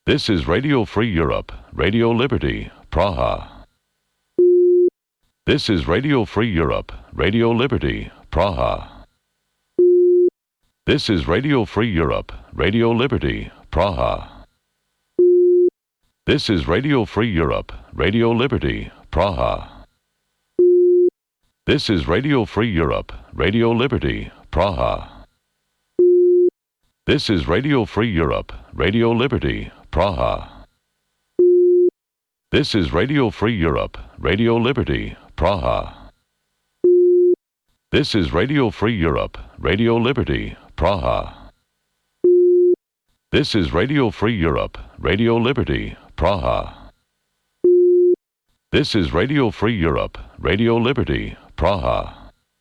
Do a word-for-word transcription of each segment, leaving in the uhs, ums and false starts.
This is Radio Free Europe, Radio Liberty, Praha. This is Radio Free Europe, Radio Liberty, Praha. This is Radio Free Europe, Radio Liberty, Praha. This is Radio Free Europe, Radio Liberty, Praha. This is Radio Free Europe, Radio Liberty, Praha. This is Radio Free Europe, Radio Liberty, Praha. This is Radio Free Europe, Radio Liberty, Praha. This is Radio Free Europe, Radio Liberty, Praha. This is Radio Free Europe, Radio Liberty, Praha. This is Radio Free Europe, Radio Liberty, Praha.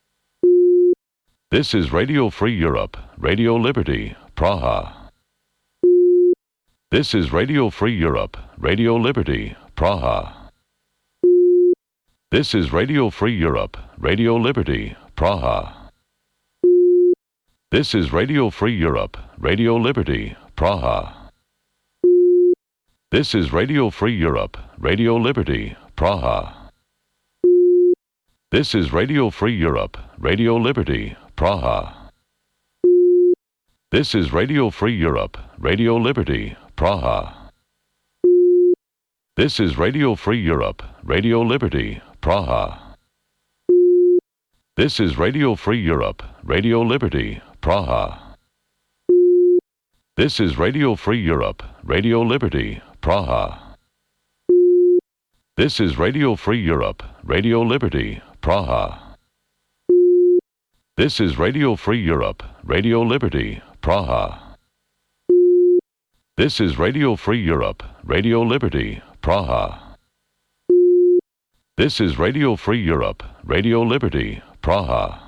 This is Radio Free Europe, Radio Liberty, Praha. This is Radio Free Europe, Radio Liberty, Praha. This is Radio Free Europe, Radio Liberty, Praha. This is Radio Free Europe, Radio Liberty, Praha. This is Radio Free Europe, Radio Liberty, Praha. This is Radio Free Europe, Radio Liberty, Praha. This is Radio Free Europe, Radio Liberty, Praha. This is Radio Free Europe, Radio Liberty, Praha. This is Radio Free Europe, Radio Liberty, Praha. This is Radio Free Europe, Radio Liberty, Praha. This is Radio Free Europe, Radio Liberty, Praha. This is Radio Free Europe, Radio Liberty, Praha. This is Radio Free Europe, Radio Liberty, Praha. This is Radio Free Europe, Radio Liberty, Praha.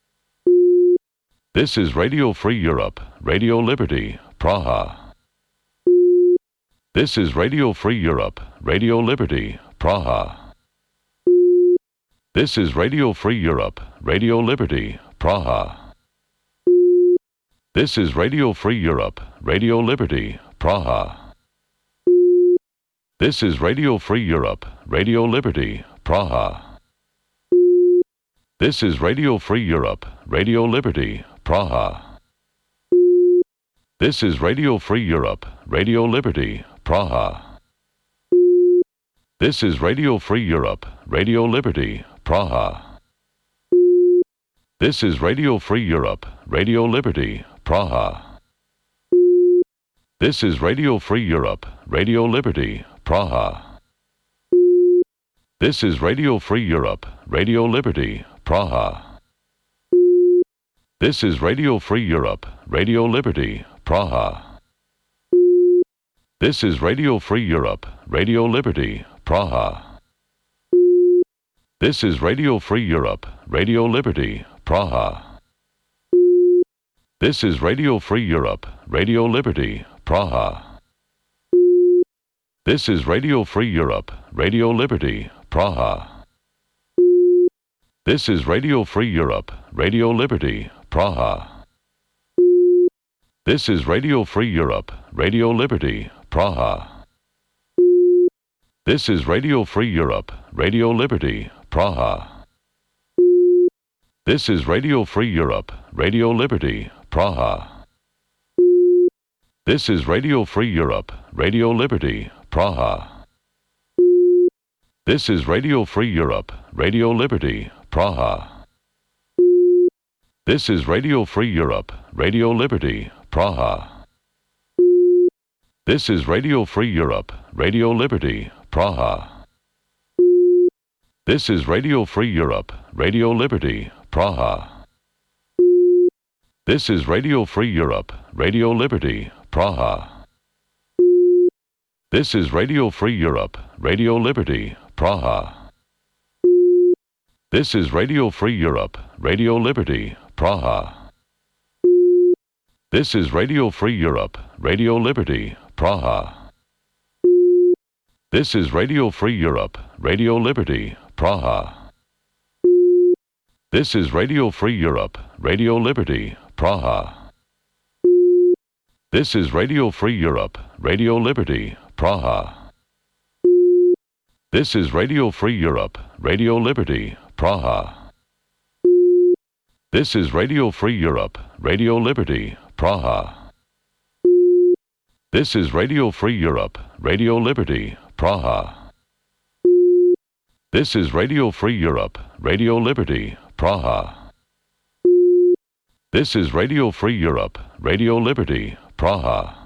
This is Radio Free Europe, Radio Liberty, Praha. This is Radio Free Europe, Radio Liberty, Praha. This is Radio Free Europe, Radio Liberty, Praha. This is Radio Free Europe, Radio Liberty, Praha. This is Radio Free Europe, Radio Liberty, Praha. This is Radio Free Europe, Radio Liberty, Praha. This is Radio Free Europe, Radio Liberty, Praha. This is Radio Free Europe, Radio Liberty, Praha. This is Radio Free Europe, Radio Liberty, Praha. This is Radio Free Europe, Radio Liberty, Praha. This is Radio Free Europe, Radio Liberty, Praha. This is Radio Free Europe, Radio Liberty, Praha. This is Radio Free Europe, Radio Liberty, Praha. This is Radio Free Europe, Radio Liberty, Praha. This is Radio Free Europe, Radio Liberty, Praha. This is Radio Free Europe, Radio Liberty, Praha. This is Radio Free Europe, Radio Liberty, Praha. This is Radio Free Europe, Radio Liberty, Praha. This is Radio Free Europe, Radio Liberty, Praha. This is Radio Free Europe, Radio Liberty, Praha. This is Radio Free Europe, Radio Liberty, Praha. This is Radio Free Europe, Radio Liberty, Praha. This is Radio Free Europe, Radio Liberty, Praha. This is Radio Free Europe, Radio Liberty, Praha. This is Radio Free Europe, Radio Liberty, Praha. This is Radio Free Europe, Radio Liberty, Praha. This is Radio Free Europe, Radio Liberty, Praha. This is Radio Free Europe, Radio Liberty, Praha. This is Radio Free Europe, Radio Liberty, Praha. This is Radio Free Europe, Radio Liberty, Praha. This is Radio Free Europe, Radio Liberty, Praha. This is Radio Free Europe, Radio Liberty, Praha. This is Radio Free Europe, Radio Liberty, Praha. This is Radio Free Europe, Radio Liberty, Praha. This is Radio Free Europe, Radio Liberty, Praha. This is Radio Free Europe, Radio Liberty, Praha. This is Radio Free Europe, Radio Liberty, Praha.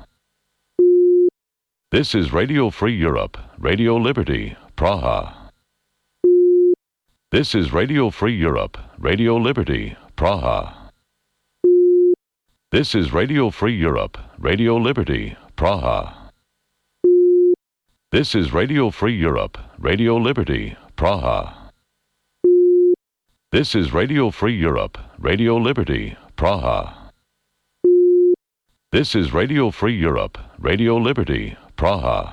This is Radio Free Europe, Radio Liberty, Praha. This is Radio Free Europe, Radio Liberty, Praha. This is Radio Free Europe, Radio Liberty, Praha. This is Radio Free Europe, Radio Liberty, Praha. This is Radio Free Europe, Radio Liberty, Praha. This is Radio Free Europe, Radio Liberty, Praha.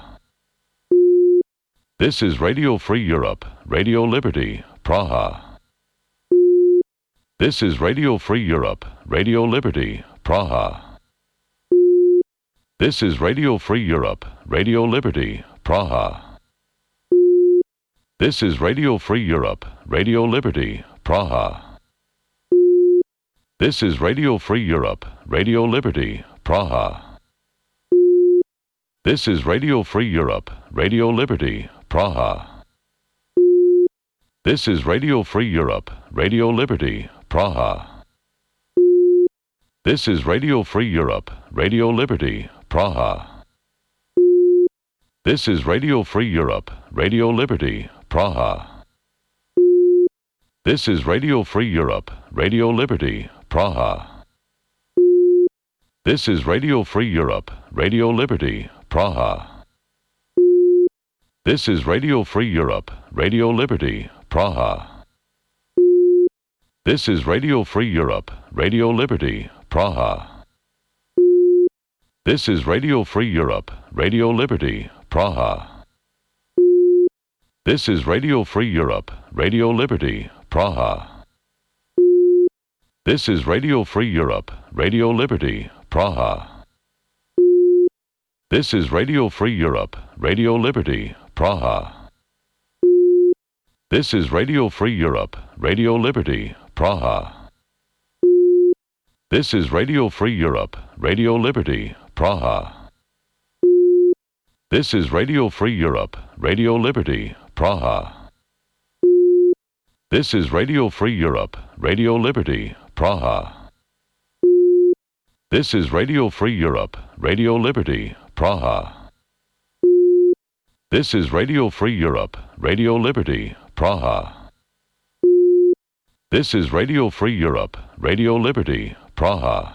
This is Radio Free Europe, Radio Liberty, Praha. This is Radio Free Europe, Radio Liberty, Praha. This is Radio Free Europe, Radio Liberty, Praha. This is Radio Free Europe, Radio Liberty, Praha. This is Radio Free Europe, Radio Liberty, Praha. This is Radio Free Europe, Radio Liberty, Praha. This is Radio Free Europe, Radio Liberty, Praha. This is Radio Free Europe, Radio Liberty, Praha. This is Radio Free Europe, Radio Liberty, Praha. This is Radio Free Europe, Radio Liberty, Praha. This is Radio Free Europe, Radio Liberty, Praha. This is Radio Free Europe, Radio Liberty, Praha. This is Radio Free Europe, Radio Liberty, Praha. This is Radio Free Europe, Radio Liberty, Praha. This is Radio Free Europe, Radio Liberty, Praha. This is Radio Free Europe, Radio Liberty, Praha. This is Radio Free Europe, Radio Liberty, Praha. This is Radio Free Europe, Radio Liberty, Praha. This is Radio Free Europe, Radio Liberty, Praha. This is Radio Free Europe, Radio Liberty, Praha. This is Radio Free Europe, Radio Liberty, Praha. This is Radio Free Europe, Radio Liberty, Praha. This is Radio Free Europe, Radio Liberty, Praha. This is Radio Free Europe, Radio Liberty, Praha.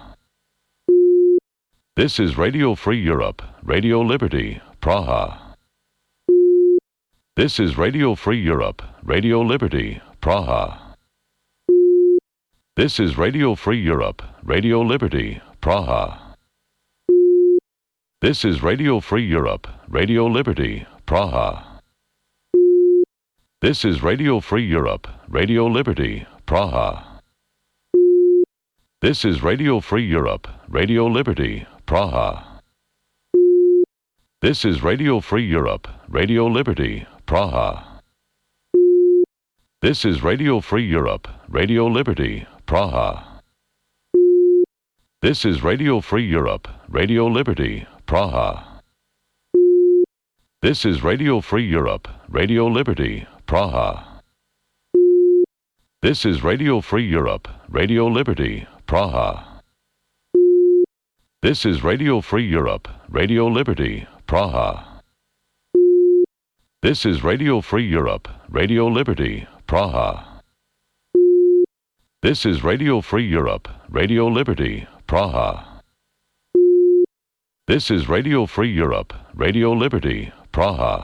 This is Radio Free Europe, Radio Liberty, Praha. This is Radio Free Europe, Radio Liberty, Praha. This is Radio Free Europe, Radio Liberty, Praha. This is Radio Free Europe, Radio Liberty, Praha. This is Radio Free Europe, Radio Liberty, Praha. This is Radio Free Europe, Radio Liberty, Praha. This is Radio Free Europe, Radio Liberty, Praha. This is Radio Free Europe, Radio Liberty, Praha. This is Radio Free Europe, Radio Liberty, Praha. This is Radio Free Europe, Radio Liberty, Praha. This is Radio Free Europe, Radio Liberty, Praha. This is Radio Free Europe, Radio Liberty, Praha. This is Radio Free Europe, Radio Liberty, Praha. This is Radio Free Europe, Radio Liberty, Praha. This is Radio Free Europe, Radio Liberty, Praha.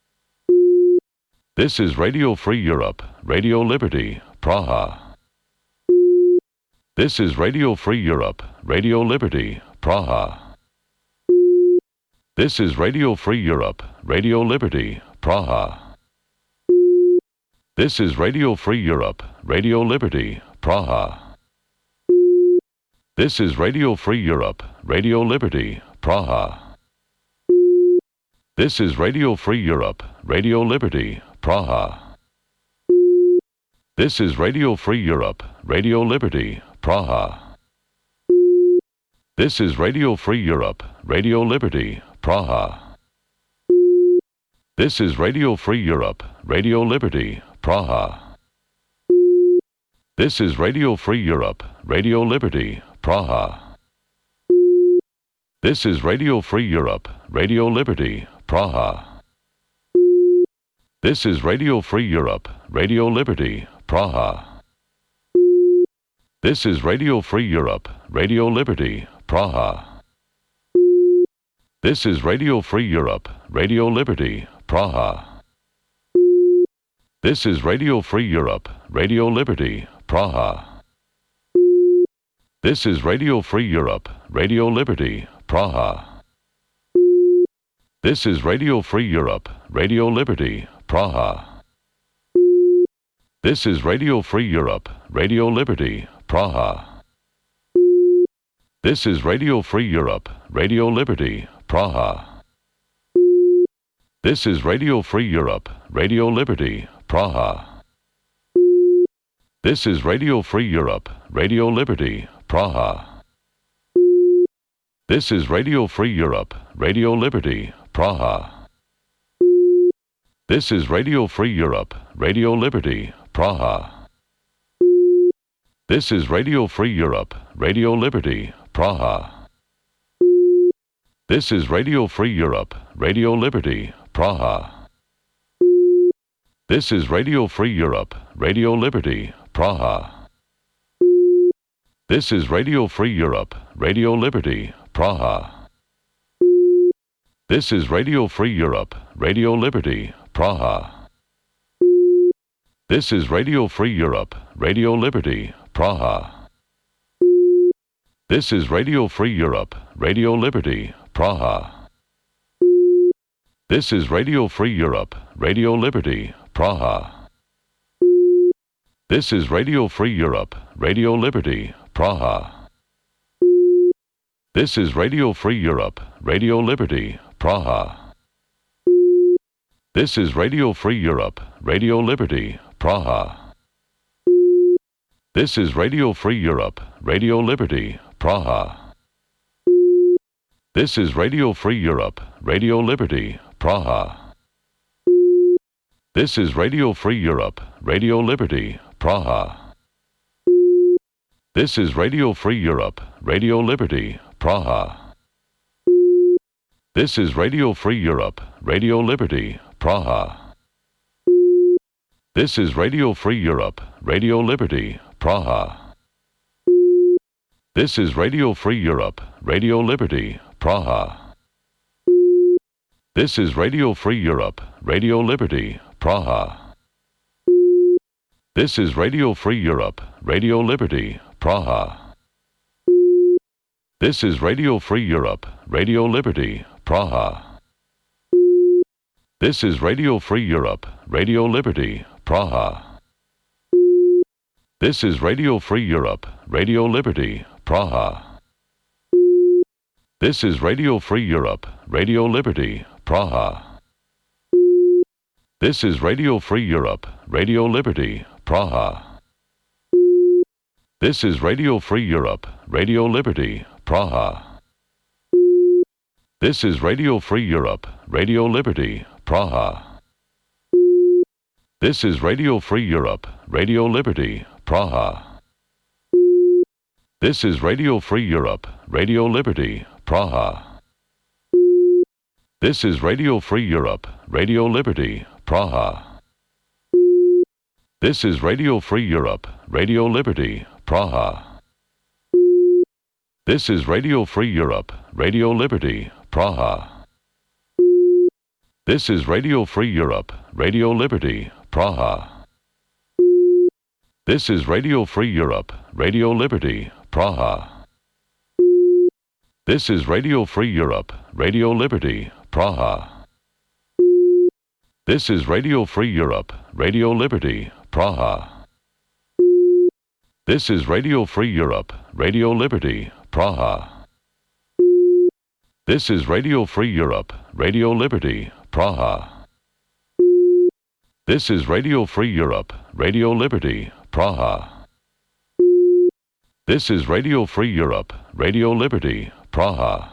This is Radio Free Europe, Radio Liberty, Praha. This is Radio Free Europe, Radio Liberty, Praha. This is Radio Free Europe, Radio Liberty, Praha. This is Radio Free Europe, Radio Liberty, Praha. This is Radio Free Europe, Radio Liberty, Praha. This is Radio Free Europe, Radio Liberty, Praha. This is Radio Free Europe, Radio Liberty, Praha. This is Radio Free Europe, Radio Liberty, Praha. This is Radio Free Europe, Radio Liberty, Praha. This is Radio Free Europe, Radio Liberty, Praha. This is Radio Free Europe, Radio Liberty, Praha. This is Radio Free Europe, Radio Liberty, Praha. This is Radio Free Europe, Radio Liberty, Praha. This is Radio Free Europe, Radio Liberty, Praha. This is Radio Free Europe, Radio Liberty, Praha. This is Radio Free Europe, Radio Liberty, Praha. This is Radio Free Europe, Radio Liberty, Praha. This is Radio Free Europe, Radio Liberty, Praha. This is Radio Free Europe, Radio Liberty, Praha. This is Radio Free Europe, Radio Liberty, Praha. This is Radio Free Europe, Radio Liberty, Praha. This is Radio Free Europe, Radio Liberty, Praha. This is Radio Free Europe, Radio Liberty, Praha. This is Radio Free Europe, Radio Liberty, Praha. This is Radio Free Europe, Radio Liberty, Praha. This is Radio Free Europe, Radio Liberty, Praha. This is Radio Free Europe, Radio Liberty, Praha. This is Radio Free Europe, Radio Liberty, Praha. This is Radio Free Europe, Radio Liberty, Praha. This is Radio Free Europe, Radio Liberty, Praha. This is Radio Free Europe, Radio Liberty, Praha. This is Radio Free Europe, Radio Liberty, Praha. This is Radio Free Europe, Radio Liberty, Praha. This is Radio Free Europe, Radio Liberty, Praha. This is Radio Free Europe, Radio Liberty, Praha. This is Radio Free Europe, Radio Liberty, Praha. This is Radio Free Europe, Radio Liberty, Praha. This is Radio Free Europe, Radio Liberty, Praha. This is Radio Free Europe, Radio Liberty, Praha. This is Radio Free Europe, Radio Liberty, Praha. This is Radio Free Europe, Radio Liberty, Praha. This is Radio Free Europe, Radio Liberty, Praha. This is Radio Free Europe, Radio Liberty, Praha. This is Radio Free Europe, Radio Liberty, Praha. This is Radio Free Europe, Radio Liberty, Praha. This is Radio Free Europe, Radio Liberty, Praha. This is Radio Free Europe, Radio Liberty, Praha. This is Radio Free Europe, Radio Liberty, Praha. This is Radio Free Europe, Radio Liberty, Praha. This is Radio Free Europe, Radio Liberty, Praha. This is Radio Free Europe, Radio Liberty, Praha. This is Radio Free Europe, Radio Liberty, Praha. This is Radio Free Europe, Radio Liberty, Praha. This is Radio Free Europe, Radio Liberty, Praha. This is Radio Free Europe, Radio Liberty, Praha. This is Radio Free Europe, Radio Liberty, Praha. This is Radio Free Europe, Radio Liberty, Praha. This is Radio Free Europe, Radio Liberty, Praha. This is Radio Free Europe, Radio Liberty, Praha. This is Radio Free Europe, Radio Liberty, Praha. This is Radio Free Europe, Radio Liberty, Praha. This is Radio Free Europe, Radio Liberty, Praha. This is Radio Free Europe, Radio Liberty, Praha.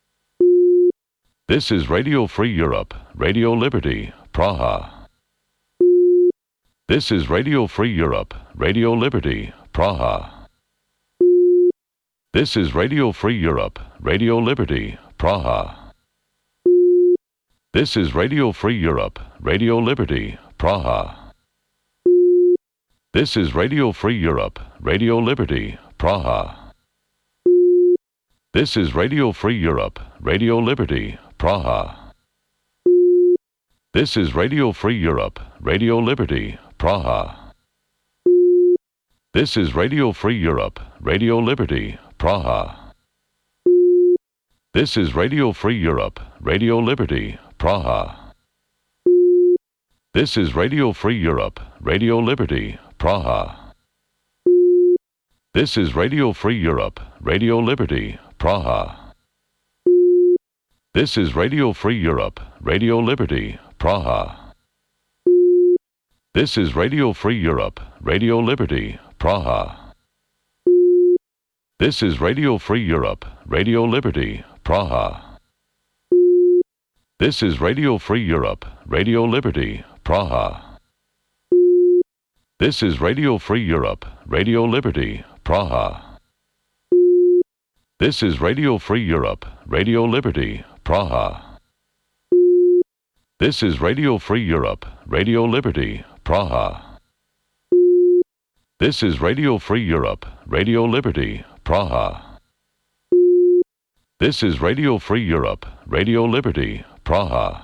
This is Radio Free Europe, Radio Liberty, Praha. This is Radio Free Europe, Radio Liberty, Praha. This is Radio Free Europe, Radio Liberty, Praha. This is Radio Free Europe, Radio Liberty, Praha. This is Radio Free Europe, Radio Liberty, Praha. This is Radio Free Europe, Radio Liberty, Praha. This is Radio Free Europe, Radio Liberty, Praha. This is Radio Free Europe, Radio Liberty, Praha. This is Radio Free Europe, Radio Liberty, Praha. This is Radio Free Europe, Radio Liberty, Praha. This is Radio Free Europe, Radio Liberty, Praha. This is Radio Free Europe, Radio Liberty, Praha. This is Radio Free Europe, Radio Liberty, Praha. This is Radio Free Europe, Radio Liberty, Praha. This is Radio Free Europe, Radio Liberty, Praha. This is Radio Free Europe, Radio Liberty, Praha. This is Radio Free Europe, Radio Liberty, Praha. This is Radio Free Europe, Radio Liberty, Praha. This is Radio Free Europe, Radio Liberty, Praha. This is Radio Free Europe, Radio Liberty, Praha.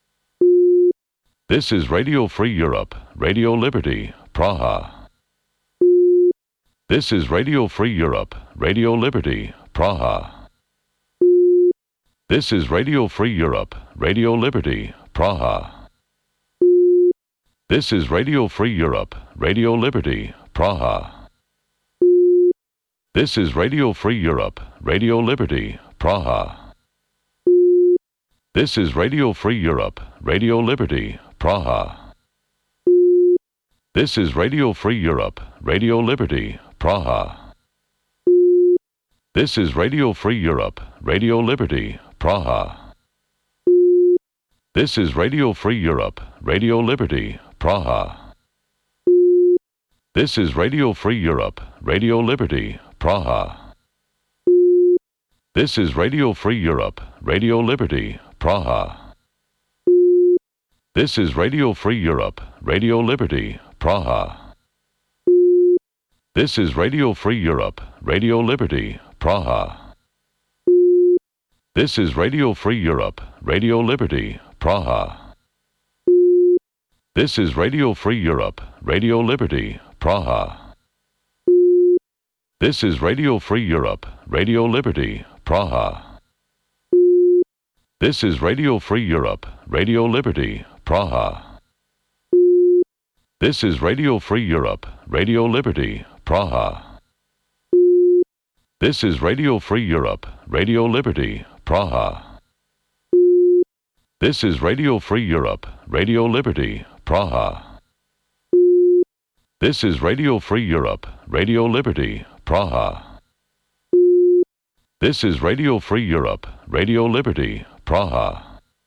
This is Radio Free Europe, Radio Liberty, Praha. This is Radio Free Europe, Radio Liberty, Praha. This is Radio Free Europe, Radio Liberty, Praha. This is Radio Free Europe, Radio Liberty, Praha. This is Radio Free Europe, Radio Liberty, Praha. This is Radio Free Europe, Radio Liberty, Praha. This is Radio Free Europe, Radio Liberty, Praha. This is Radio Free Europe, Radio Liberty, Praha. This is Radio Free Europe, Radio Liberty, Praha. This is Radio Free Europe, Radio Liberty, Praha. This is Radio Free Europe, Radio Liberty, Praha. This is Radio Free Europe, Radio Liberty, Praha. This is Radio Free Europe, Radio Liberty, Praha. This is Radio Free Europe, Radio Liberty, Praha. This is Radio Free Europe, Radio Liberty, Praha. This is Radio Free Europe, Radio Liberty, Praha. This is Radio Free Europe, Radio Liberty, Praha. This is Radio Free Europe, Radio Liberty, Praha. This is Radio Free Europe, Radio Liberty, Praha. This is Radio Free Europe, Radio Liberty, Praha. This is Radio Free Europe, Radio Liberty, Praha. This is Radio Free Europe, Radio Liberty, Praha.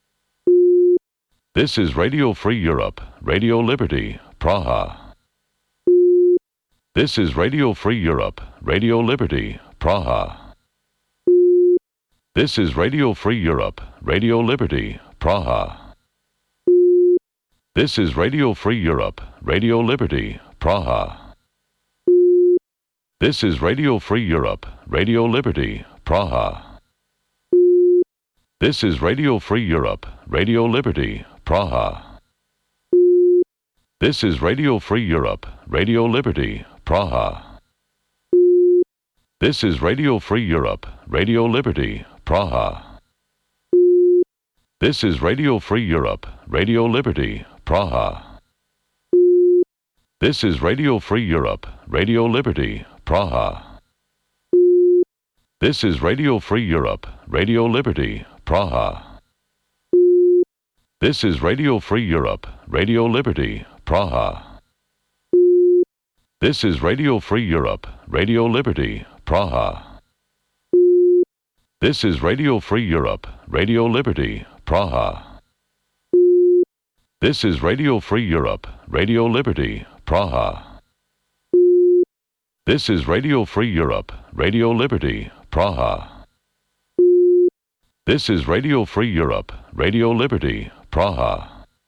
This is Radio Free Europe, Radio Liberty, Praha. This is Radio Free Europe, Radio Liberty, Praha. This is Radio Free Europe, Radio Liberty, Praha. This is Radio Free Europe, Radio Liberty, Praha. This is Radio Free Europe, Radio Liberty, Praha. This is Radio Free Europe, Radio Liberty, Praha. This is Radio Free Europe, Radio Liberty, Praha. This is Radio Free Europe, Radio Liberty, Praha. This is Radio Free Europe, Radio Liberty, Praha. This is Radio Free Europe, Radio Liberty, Praha. This is Radio Free Europe, Radio Liberty, Praha. This is Radio Free Europe, Radio Liberty, Praha. This is Radio Free Europe, Radio Liberty, Praha. This is Radio Free Europe, Radio Liberty, Praha. This is Radio Free Europe, Radio Liberty, Praha. This is Radio Free Europe, Radio Liberty, Praha. This is Radio Free Europe, Radio Liberty, Praha.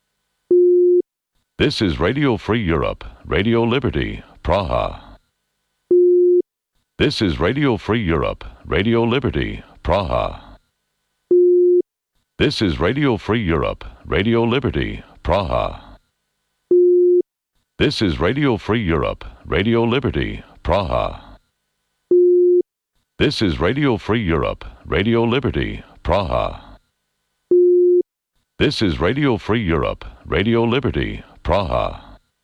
This is Radio Free Europe, Radio Liberty, Praha. This is Radio Free Europe, Radio Liberty, Praha. This is Radio Free Europe, Radio Liberty, Praha. This is Radio Free Europe, Radio Liberty, Praha. This is Radio Free Europe, Radio Liberty, Praha. This is Radio Free Europe, Radio Liberty, Praha.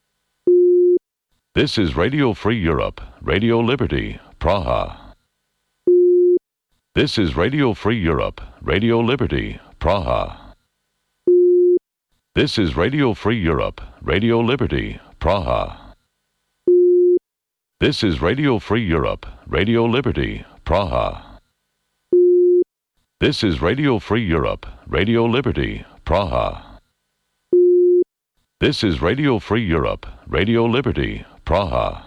This is Radio Free Europe, Radio Liberty, Praha. This is Radio Free Europe, Radio Liberty, Praha. This is Radio Free Europe, Radio Liberty, Praha. This is Radio Free Europe, Radio Liberty, Praha. This is Radio Free Europe, Radio Liberty, Praha. This is Radio Free Europe, Radio Liberty, Praha.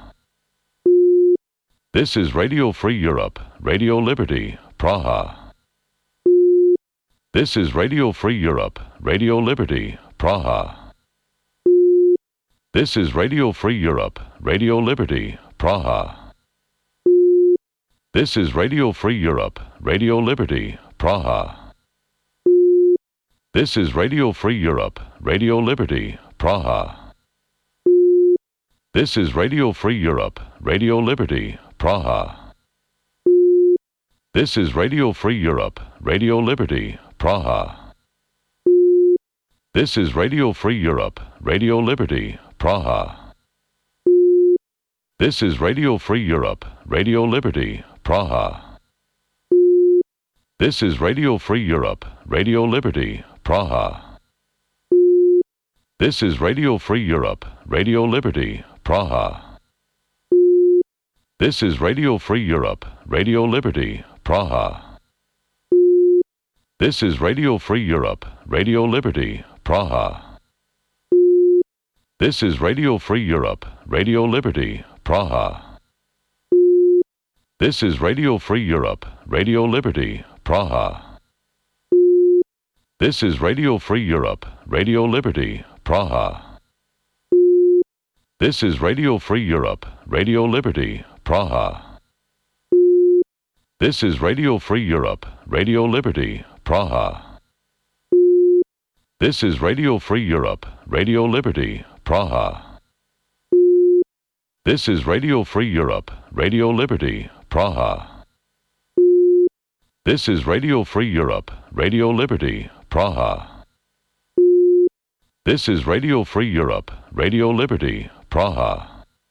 This is Radio Free Europe, Radio Liberty, Praha. This is Radio Free Europe, Radio Liberty, Praha. This is Radio Free Europe, Radio Liberty, Praha. This is Radio Free Europe, Radio Liberty, Praha. This is Radio Free Europe, Radio Liberty, Praha. This is Radio Free Europe, Radio Liberty, Praha. This is Radio Free Europe, Radio Liberty, Praha. This is Radio Free Europe, Radio Liberty, Praha. This is Radio Free Europe, Radio Liberty, Praha. This is Radio Free Europe, Radio Liberty, Praha. This is Radio Free Europe, Radio Liberty, Praha. This is Radio Free Europe, Radio Liberty, Praha. This is Radio Free Europe, Radio Liberty, Praha. This is Radio Free Europe, Radio Liberty, Praha. This is Radio Free Europe, Radio Liberty, Praha. This is Radio Free Europe, Radio Liberty, Praha. This is Radio Free Europe, Radio Liberty, Praha. This is Radio Free Europe, Radio Liberty, Praha. This is Radio Free Europe, Radio Liberty, Praha. This is Radio Free Europe, Radio Liberty, Praha. This is Radio Free Europe, Radio Liberty, Praha. This is Radio Free Europe, Radio Liberty, Praha.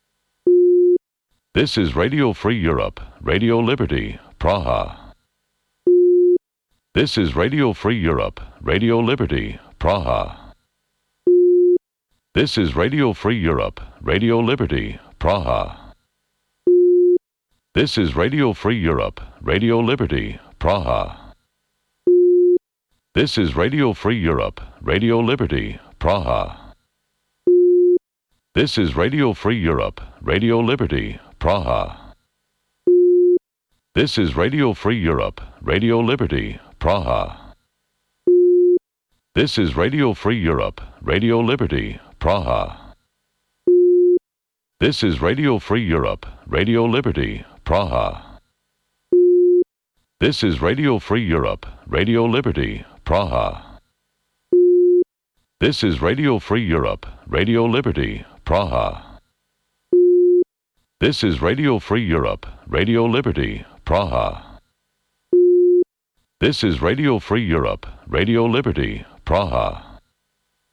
This is Radio Free Europe, Radio Liberty, Praha. This is Radio Free Europe, Radio Liberty, Praha. This is Radio Free Europe, Radio Liberty, Praha. This is Radio Free Europe, Radio Liberty, Praha. This is Radio Free Europe, Radio Liberty, Praha. This is Radio Free Europe, Radio Liberty, Praha. This is Radio Free Europe, Radio Liberty, Praha. This is Radio Free Europe, Radio Liberty, Praha. This is Radio Free Europe, Radio Liberty, Praha. This is Radio Free Europe, Radio Liberty, Praha. This is Radio Free Europe, Radio Liberty, Praha. This is Radio Free Europe, Radio Liberty, Praha. This is Radio Free Europe, Radio Liberty, Praha.